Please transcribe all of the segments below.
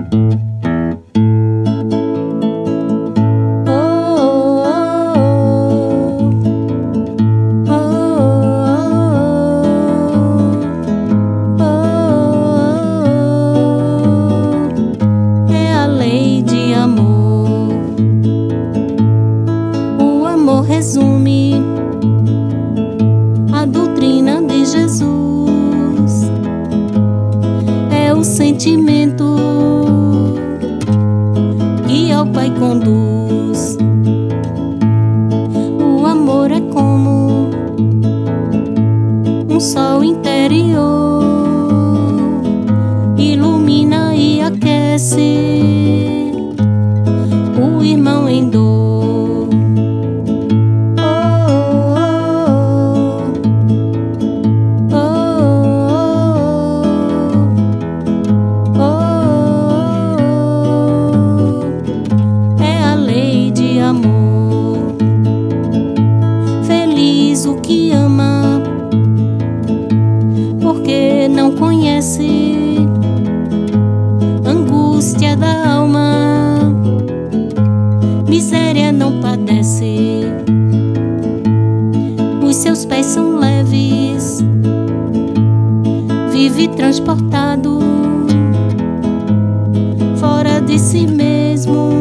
Resume a doutrina de Jesus. É o sentimento que ao Pai conduz. O amor é como um sol interior, ilumina e aquece o irmão em dor. Feliz o que ama, porque não conhece angústia da alma, miséria não padece. Os seus pés são leves, vive transportado fora de si mesmo,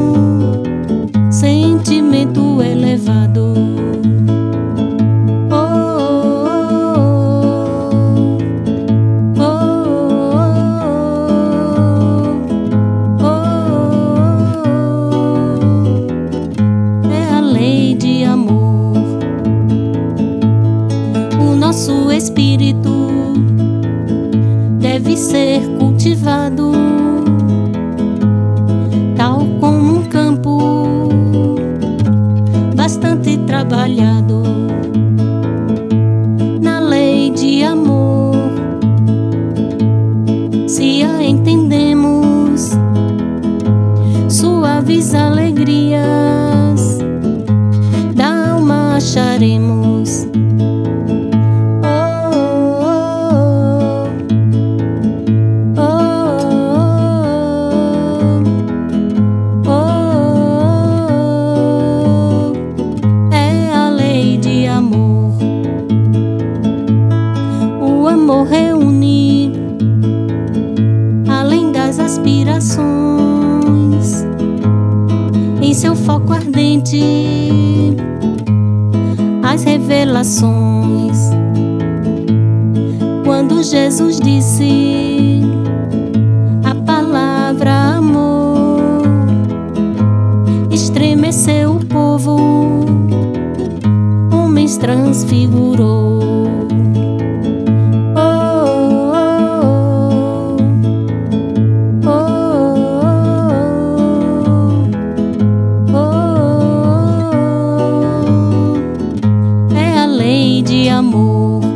sentimento elevado. Nosso espírito deve ser cultivado, tal como um campo bastante trabalhado, na lei de amor. Se a entendemos, suaves alegrias da alma acharemos. O amor reúne, além das aspirações, em seu foco ardente as revelações. Quando Jesus disse a palavra amor, estremeceu o povo, homens transfigurou. É a lei de amor.